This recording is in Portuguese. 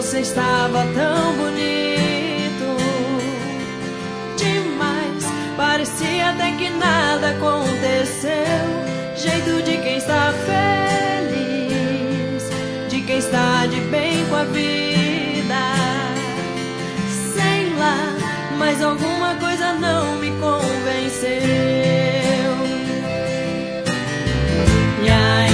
você estava tão bonito demais. Parecia até que nada aconteceu. Jeito de quem está feliz, de quem está de bem com a vida. Sei lá, mas alguma coisa não me convenceu. E aí